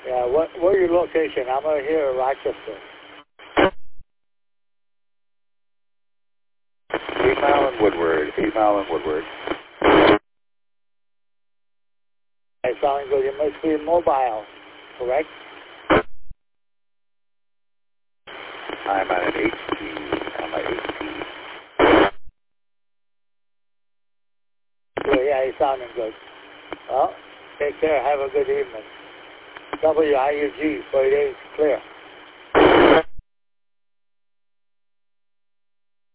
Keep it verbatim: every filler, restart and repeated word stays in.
Yeah, what, what's your location? I'm over here in Rochester. Eight Mile and Woodward. Eight Mile and Woodward. I sound good. You must be mobile, correct? I'm at an H P. I'm at H P. Well, yeah, you're sounding good. Well, take care. Have a good evening. W I U G, forty-eight, clear.